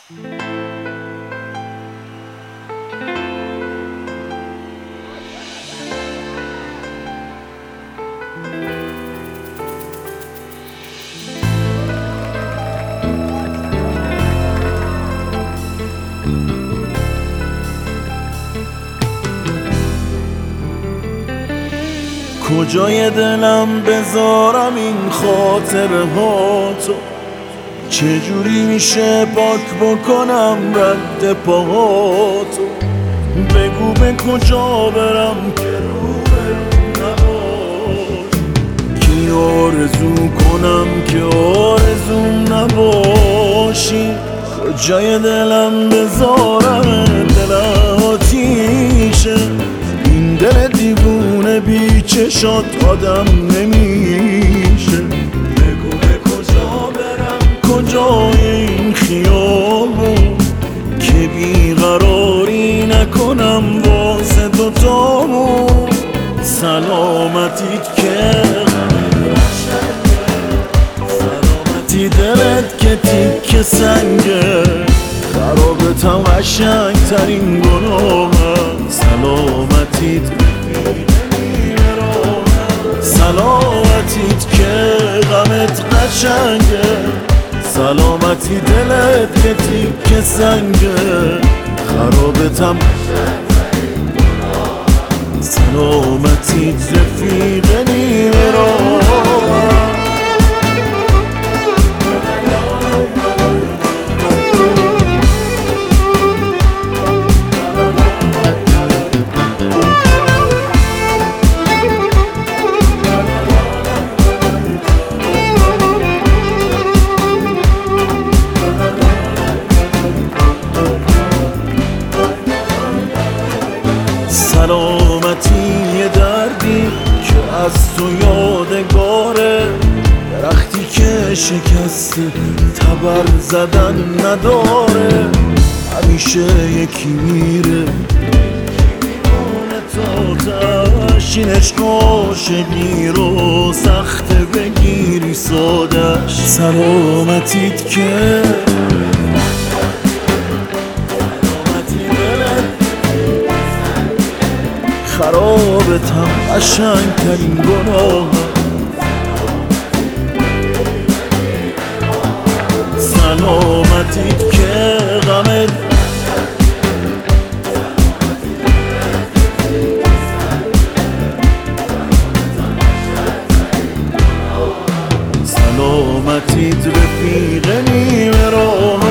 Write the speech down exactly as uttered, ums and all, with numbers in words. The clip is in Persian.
کجای دلم بذارم این خاطره ها تو؟ چجوری میشه پاک بکنم رد پاهاتو؟ بگو به کجا برم که رو نباش، کی آرزو کنم که آرزوم نباشی؟ کجای دلم بذارم دل آتیشه، این دل دیوونه بی چشات آدم نمیشه. بگو به کجا برم، کجای این خیابون که بیقراری نکنم واسه دوتامون. سلامتیت که سلامتی دلت که تیک سنگه، خرابتم قشنگ ترین گناهم. سلامتیت سلامتیت که غمت قشنگه، سلامتی دلت که تیک سنگه، خرابتم سلامتیت رفیق نیمه راه. سلامتی یه دردی که از تو یادگاره، درختی که شکسته تبر زدن نداره. همیشه یکی میره تا تشین عشق عاشقی رو سخته بگیری سادش. سلامتیت که خرابتم قشنگ ترین گناه. سلامتیت که غمت سلامتیت رفیق نیمه راه.